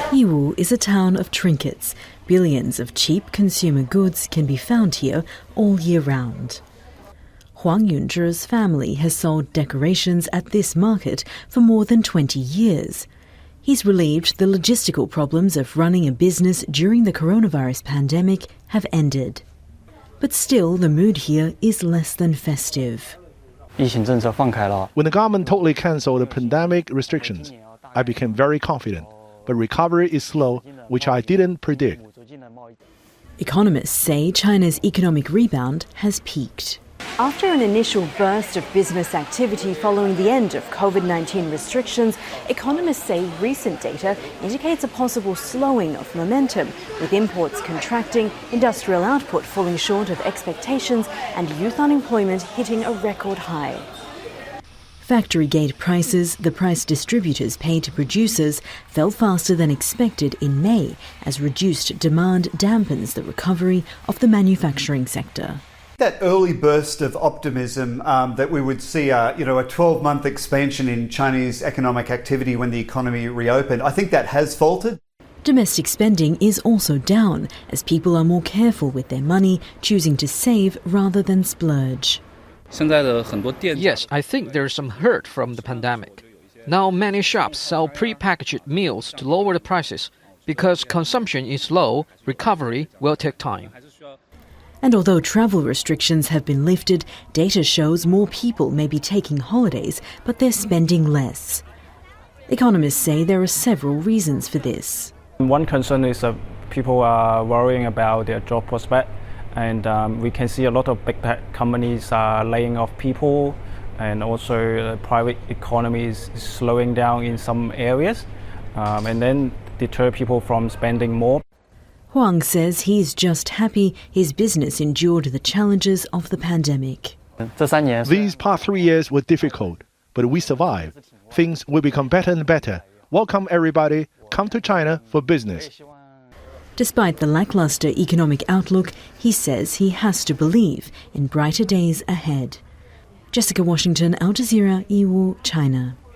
Yiwu is a town of trinkets. Billions of cheap consumer goods can be found here all year round. Huang Yunzhi's family has sold decorations at this market for more than 20 years. He's relieved the logistical problems of running a business during the coronavirus pandemic have ended. But still, the mood here is less than festive. When the government totally cancelled the pandemic restrictions, I became very confident. But recovery is slow, which I didn't predict. Economists say China's economic rebound has peaked. After an initial burst of business activity following the end of COVID-19 restrictions, economists say recent data indicates a possible slowing of momentum, with imports contracting, industrial output falling short of expectations, and youth unemployment hitting a record high. Factory gate prices, the price distributors pay to producers, fell faster than expected in May as reduced demand dampens the recovery of the manufacturing sector. That early burst of optimism that we would see a 12-month expansion in Chinese economic activity when the economy reopened, I think that has faltered. Domestic spending is also down as people are more careful with their money, choosing to save rather than splurge. Yes, I think there's some hurt from the pandemic. Now many shops sell pre-packaged meals to lower the prices. Because consumption is low, recovery will take time. And although travel restrictions have been lifted, data shows more people may be taking holidays, but they're spending less. Economists say there are several reasons for this. One concern is that people are worrying about their job prospect, and we can see a lot of big tech companies are laying off people, and also the private economy is slowing down in some areas, and then deter people from spending more. Huang says he's just happy his business endured the challenges of the pandemic. These past 3 years were difficult, but we survived. Things will become better and better. Welcome everybody. Come to China for business. Despite the lackluster economic outlook, he says he has to believe in brighter days ahead. Jessica Washington, Al Jazeera, Yiwu, China.